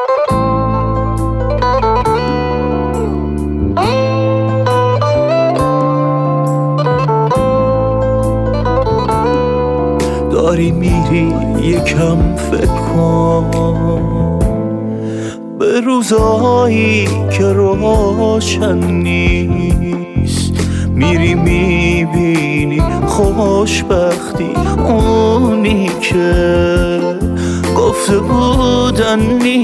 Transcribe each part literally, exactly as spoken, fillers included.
داری میری یکم فکر کن به روزایی که روشن نیست، میری میبینی خوشبختی اونی که گفته بودن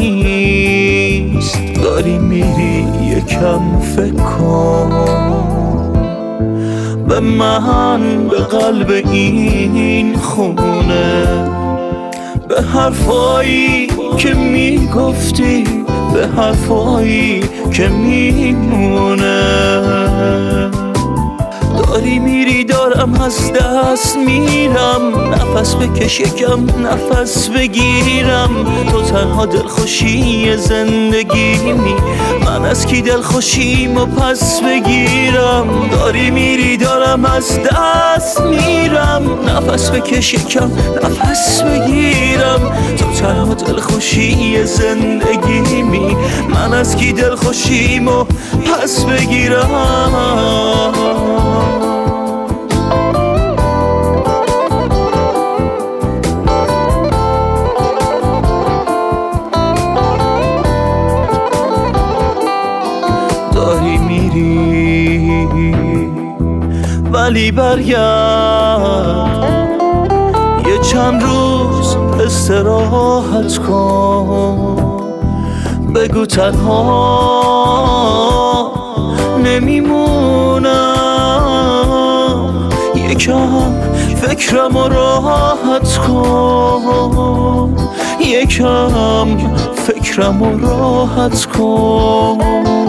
نیست. داری میری یکم فکر کن به من، به قلب این خونه، به حرفایی که میگفتی، به حرفایی که میمونه. داری میری دارم از دست میرم، نفس بکش یکم نفس بگیرم. تو تنها دلخوشی زندگیمی، من از کی دلخوشیمو پس بگیرم. داری میری دارم از دست میرم، نفس بکش یکم نفس بگیرم. تو تنها دلخوشی زندگیمی، من از کی دلخوشیمو پس بگیرم. داری میری ولی برگرد، یه چند روز استراحت کن. بگو تنها نمیمونم، یکم فکرم رو راحت کن، یکم فکرم رو راحت کن.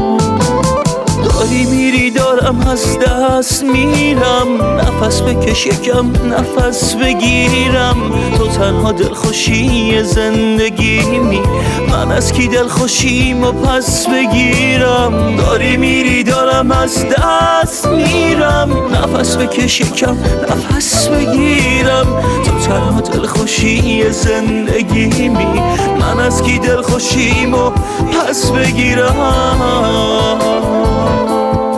داری میری دارم از دست میرم، نفس بکش یکم نفس بگیرم. تو تنها دلخوشی زندگیمی، من از کی دلخوشیمو پس بگیرم. داری میری دارم از دست میرم، نفس بکش یکم نفس بگیرم. تو تنها دلخوشی زندگیمی، من از کی دلخوشیمو پس بگیرم.